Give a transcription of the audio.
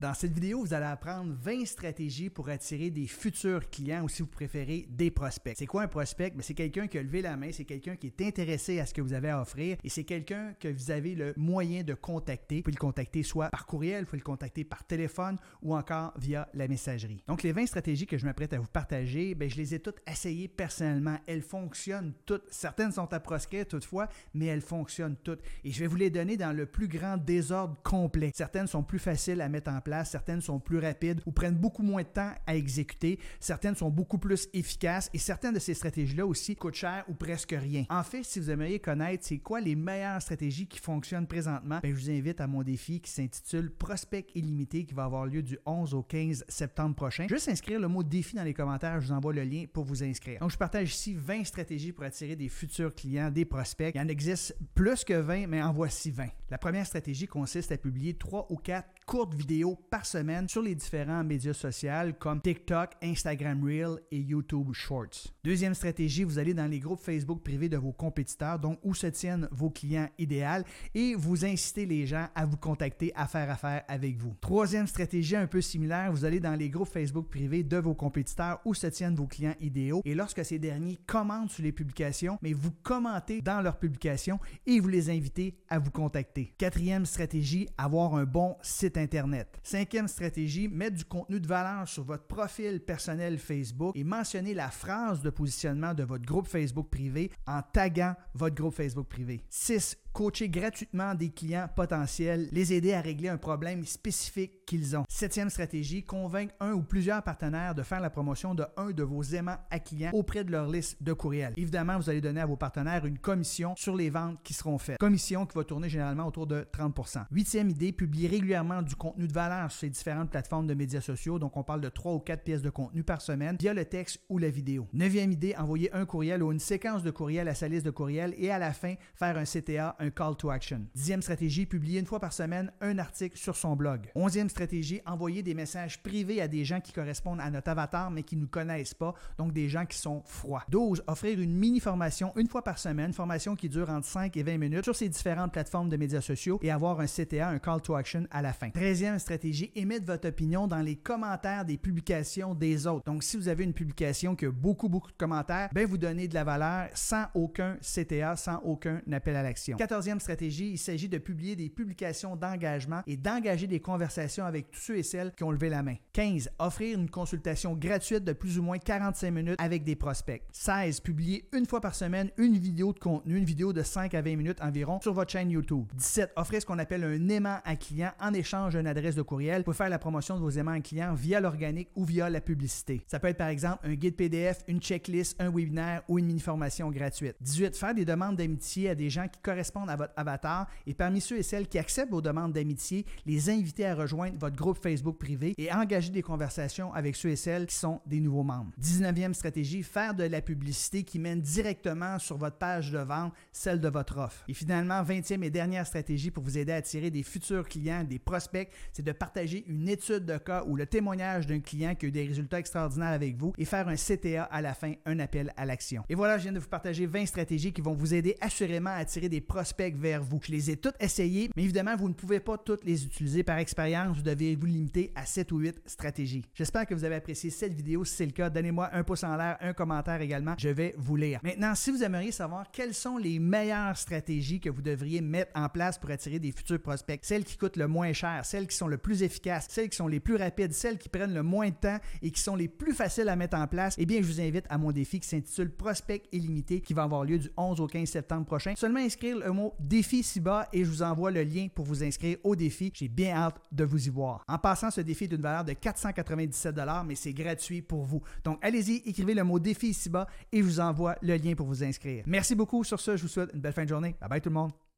Dans cette vidéo, vous allez apprendre 20 stratégies pour attirer des futurs clients ou si vous préférez, des prospects. C'est quoi un prospect? C'est quelqu'un qui a levé la main, c'est quelqu'un qui est intéressé à ce que vous avez à offrir et c'est quelqu'un que vous avez le moyen de contacter. Vous pouvez le contacter soit par courriel, vous pouvez le contacter par téléphone ou encore via la messagerie. Donc, les 20 stratégies que je m'apprête à vous partager, je les ai toutes essayées personnellement. Elles fonctionnent toutes. Certaines sont à proscrire toutefois, mais elles fonctionnent toutes. Et je vais vous les donner dans le plus grand désordre complet. Certaines sont plus faciles à mettre en place, certaines sont plus rapides ou prennent beaucoup moins de temps à exécuter, certaines sont beaucoup plus efficaces et certaines de ces stratégies-là aussi coûtent cher ou presque rien. En fait, si vous aimeriez connaître c'est quoi les meilleures stratégies qui fonctionnent présentement, je vous invite à mon défi qui s'intitule Prospect illimité qui va avoir lieu du 11 au 15 septembre prochain. Juste inscrire le mot défi dans les commentaires, je vous envoie le lien pour vous inscrire. Donc, je partage ici 20 stratégies pour attirer des futurs clients, des prospects. Il y en existe plus que 20, mais en voici 20. La première stratégie consiste à publier 3 ou 4 courtes vidéos par semaine sur les différents médias sociaux comme TikTok, Instagram Reel et YouTube Shorts. Deuxième stratégie, vous allez dans les groupes Facebook privés de vos compétiteurs, donc où se tiennent vos clients idéaux et vous incitez les gens à vous contacter, à faire affaire avec vous. Troisième stratégie un peu similaire, vous allez dans les groupes Facebook privés de vos compétiteurs où se tiennent vos clients idéaux et lorsque ces derniers commentent sur les publications, mais vous commentez dans leurs publications et vous les invitez à vous contacter. Quatrième stratégie, avoir un bon site Internet. Cinquième stratégie, mettre du contenu de valeur sur votre profil personnel Facebook et mentionner la phrase de positionnement de votre groupe Facebook privé en taguant votre groupe Facebook privé. 6. Coacher gratuitement des clients potentiels, les aider à régler un problème spécifique qu'ils ont. Septième stratégie, convaincre un ou plusieurs partenaires de faire la promotion de un de vos aimants à clients auprès de leur liste de courriels. Évidemment, vous allez donner à vos partenaires une commission sur les ventes qui seront faites. Commission qui va tourner généralement autour de 30%. Huitième idée, publier régulièrement du contenu de valeur sur ces différentes plateformes de médias sociaux. Donc, on parle de 3 ou 4 pièces de contenu par semaine via le texte ou la vidéo. Neuvième idée, envoyer un courriel ou une séquence de courriels à sa liste de courriels et à la fin, faire un CTA, un call to action. Dixième stratégie, publier une fois par semaine un article sur son blog. Onzième stratégie, envoyer des messages privés à des gens qui correspondent à notre avatar mais qui ne nous connaissent pas, donc des gens qui sont froids. 12. Offrir une mini-formation une fois par semaine, formation qui dure entre 5 et 20 minutes sur ces différentes plateformes de médias sociaux et avoir un CTA, un call to action à la fin. 13e stratégie, émettre votre opinion dans les commentaires des publications des autres. Donc, si vous avez une publication qui a beaucoup de commentaires, vous donnez de la valeur sans aucun CTA, sans aucun appel à l'action. 14e stratégie, il s'agit de publier des publications d'engagement et d'engager des conversations avec tous ceux et celles qui ont levé la main. 15. Offrir une consultation gratuite de plus ou moins 45 minutes avec des prospects. 16. Publier une fois par semaine une vidéo de contenu, une vidéo de 5 à 20 minutes environ sur votre chaîne YouTube. 17. Offrir ce qu'on appelle un aimant à client en échange d'une adresse de courriel pour faire la promotion de vos aimants à clients via l'organique ou via la publicité. Ça peut être par exemple un guide PDF, une checklist, un webinaire ou une mini-formation gratuite. 18. Faire des demandes d'amitié à des gens qui correspondent à votre avatar et parmi ceux et celles qui acceptent vos demandes d'amitié, les inviter à rejoindre votre groupe Facebook privé et engager des conversations avec ceux et celles qui sont des nouveaux membres. 19e stratégie, faire de la publicité qui mène directement sur votre page de vente, celle de votre offre. Et finalement, 20e et dernière stratégie pour vous aider à attirer des futurs clients, des prospects, c'est de partager une étude de cas ou le témoignage d'un client qui a eu des résultats extraordinaires avec vous et faire un CTA à la fin, un appel à l'action. Et voilà, je viens de vous partager 20 stratégies qui vont vous aider assurément à attirer des prospects vers vous. Je les ai toutes essayées, mais évidemment, vous ne pouvez pas toutes les utiliser par expérience. Vous devez vous limiter à 7 ou 8 stratégies. J'espère que vous avez apprécié cette vidéo. Si c'est le cas, donnez-moi un pouce en l'air, un commentaire également. Je vais vous lire. Maintenant, si vous aimeriez savoir quelles sont les meilleures stratégies que vous devriez mettre en place pour attirer des futurs prospects, celles qui coûtent le moins cher, celles qui sont le plus efficaces, celles qui sont les plus rapides, celles qui prennent le moins de temps et qui sont les plus faciles à mettre en place, je vous invite à mon défi qui s'intitule Prospect illimité qui va avoir lieu du 11 au 15 septembre prochain. Seulement inscrire le mot défi ici-bas et je vous envoie le lien pour vous inscrire au défi. J'ai bien hâte de vous y voir. En passant, ce défi est d'une valeur de 497 $, mais c'est gratuit pour vous. Donc, allez-y, écrivez le mot défi ici-bas et je vous envoie le lien pour vous inscrire. Merci beaucoup. Sur ce, je vous souhaite une belle fin de journée. Bye bye tout le monde.